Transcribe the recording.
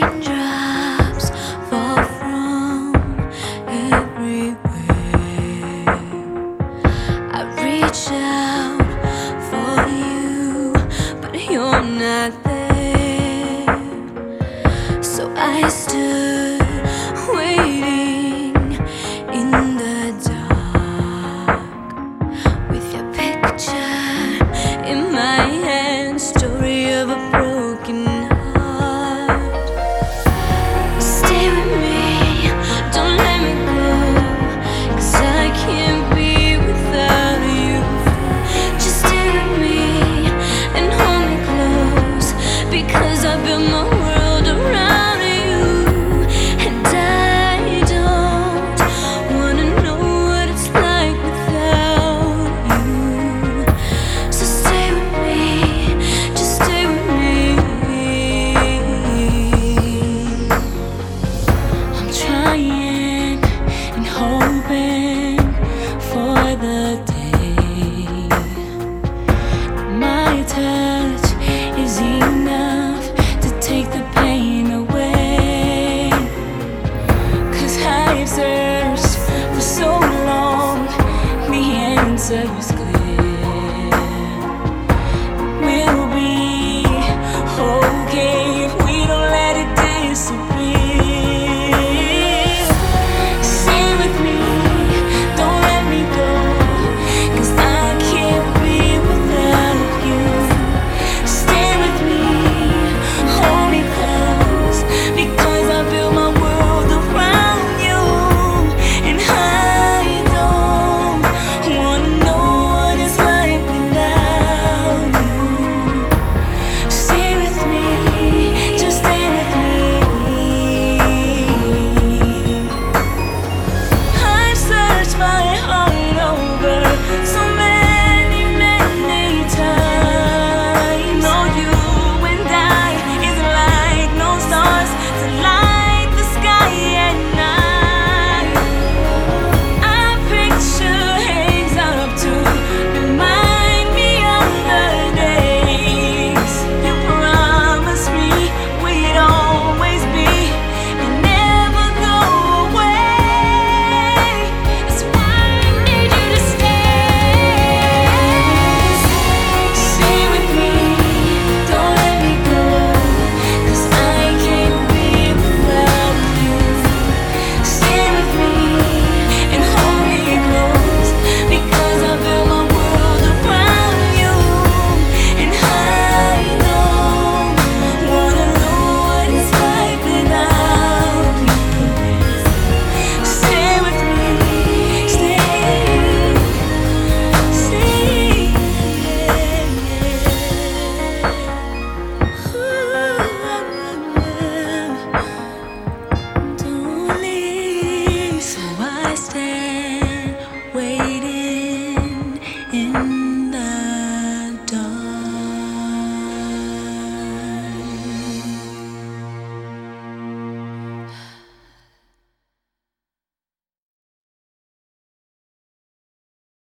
Raindrops fall from everywhere. I reach out for you, but you're not there. So I stood waiting in the dark with your picture in my hand, story of a broken heart. Stay with me, don't let me go, 'cause I can't be without you. Just stay with me and hold me close, because I built my world around you. And I don't wanna know what it's like without you. So stay with me, just stay with me. I'm trying and hoping for the day my touch is enough to take the pain away. 'Cause I've searched for so long, the answer is clear. We'll be okay if we don't let it disappear. Stay with me, don't let me go, 'cause I can't be without you. Stay with me, hold me close, because I built my world around you. And I don't wanna know what it's like without you. Stay with me, just stay with me. I've searched my heart over so many, many times. No, you and I is like no stars to light the sky at night. Our picture hangs up to remind me of the days you promised me we'd always be and never go away. That's why I need you to stay. Stay with me, don't let me go, 'cause I can't be without you. Stay with me and hold me close, because I built my world around you. And I don't wanna know what it's like without you. Stay with me, stay, don't leave. So I stand waiting in